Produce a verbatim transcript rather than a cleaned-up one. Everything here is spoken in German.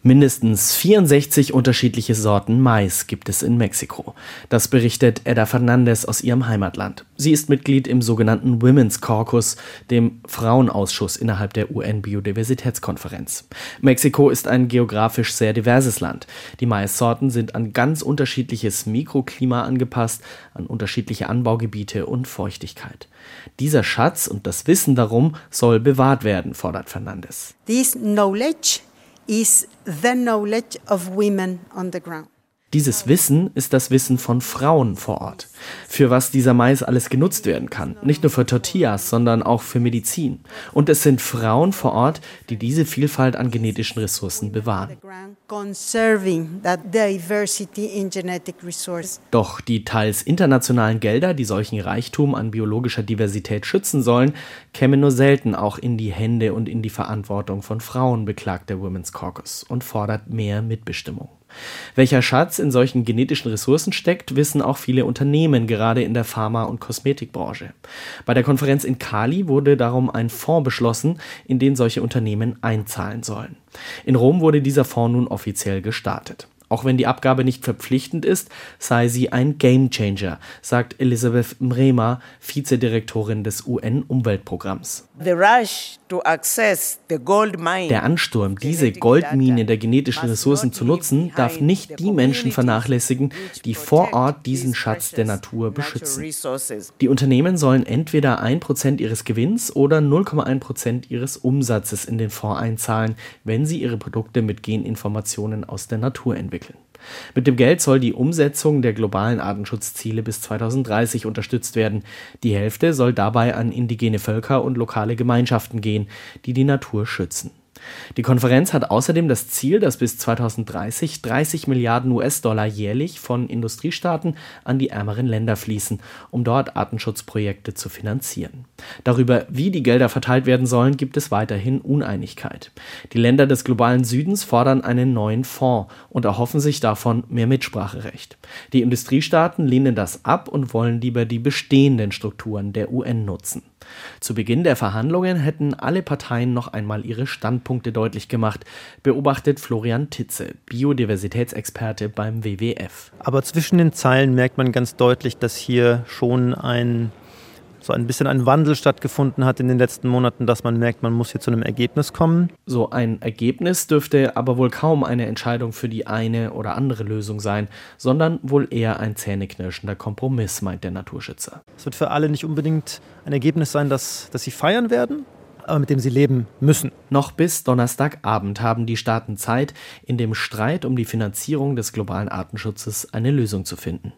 Mindestens vierundsechzig unterschiedliche Sorten Mais gibt es in Mexiko. Das berichtet Edda Fernandez aus ihrem Heimatland. Sie ist Mitglied im sogenannten Women's Caucus, dem Frauenausschuss innerhalb der U N-Biodiversitätskonferenz. Mexiko ist ein geografisch sehr diverses Land. Die Maissorten sind an ganz unterschiedliches Mikroklima angepasst, an unterschiedliche Anbaugebiete und Feuchtigkeit. Dieser Schatz und das Wissen darum soll bewahrt werden, fordert Fernandez. This knowledge is the knowledge of women on the ground. Dieses Wissen ist das Wissen von Frauen vor Ort. Für was dieser Mais alles genutzt werden kann. Nicht nur für Tortillas, sondern auch für Medizin. Und es sind Frauen vor Ort, die diese Vielfalt an genetischen Ressourcen bewahren. Doch die teils internationalen Gelder, die solchen Reichtum an biologischer Diversität schützen sollen, kämen nur selten auch in die Hände und in die Verantwortung von Frauen, beklagt der Women's Caucus und fordert mehr Mitbestimmung. Welcher Schatz in solchen genetischen Ressourcen steckt, wissen auch viele Unternehmen, gerade in der Pharma- und Kosmetikbranche. Bei der Konferenz in Cali wurde darum ein Fonds beschlossen, in den solche Unternehmen einzahlen sollen. In Rom wurde dieser Fonds nun offiziell gestartet. Auch wenn die Abgabe nicht verpflichtend ist, sei sie ein Gamechanger, sagt Elisabeth Mrema, Vizedirektorin des U N-Umweltprogramms. Der Ansturm, diese Goldmine der genetischen Ressourcen zu nutzen, darf nicht die Menschen vernachlässigen, die vor Ort diesen Schatz der Natur beschützen. Die Unternehmen sollen entweder ein Prozent ihres Gewinns oder null Komma eins Prozent ihres Umsatzes in den Fonds einzahlen, wenn sie ihre Produkte mit Geninformationen aus der Natur entwickeln. Mit dem Geld soll die Umsetzung der globalen Artenschutzziele bis zweitausenddreißig unterstützt werden. Die Hälfte soll dabei an indigene Völker und lokale Gemeinschaften gehen, die die Natur schützen. Die Konferenz hat außerdem das Ziel, dass bis zweitausenddreißig dreißig Milliarden U S-Dollar jährlich von Industriestaaten an die ärmeren Länder fließen, um dort Artenschutzprojekte zu finanzieren. Darüber, wie die Gelder verteilt werden sollen, gibt es weiterhin Uneinigkeit. Die Länder des globalen Südens fordern einen neuen Fonds und erhoffen sich davon mehr Mitspracherecht. Die Industriestaaten lehnen das ab und wollen lieber die bestehenden Strukturen der U N nutzen. Zu Beginn der Verhandlungen hätten alle Parteien noch einmal ihre Standpunkte deutlich gemacht, beobachtet Florian Titze, Biodiversitätsexperte beim W W F. Aber zwischen den Zeilen merkt man ganz deutlich, dass hier schon ein, so ein bisschen ein Wandel stattgefunden hat in den letzten Monaten, dass man merkt, man muss hier zu einem Ergebnis kommen. So ein Ergebnis dürfte aber wohl kaum eine Entscheidung für die eine oder andere Lösung sein, sondern wohl eher ein zähneknirschender Kompromiss, meint der Naturschützer. Es wird für alle nicht unbedingt ein Ergebnis sein, das, das sie feiern werden, aber mit dem sie leben müssen. Noch bis Donnerstagabend haben die Staaten Zeit, in dem Streit um die Finanzierung des globalen Artenschutzes eine Lösung zu finden.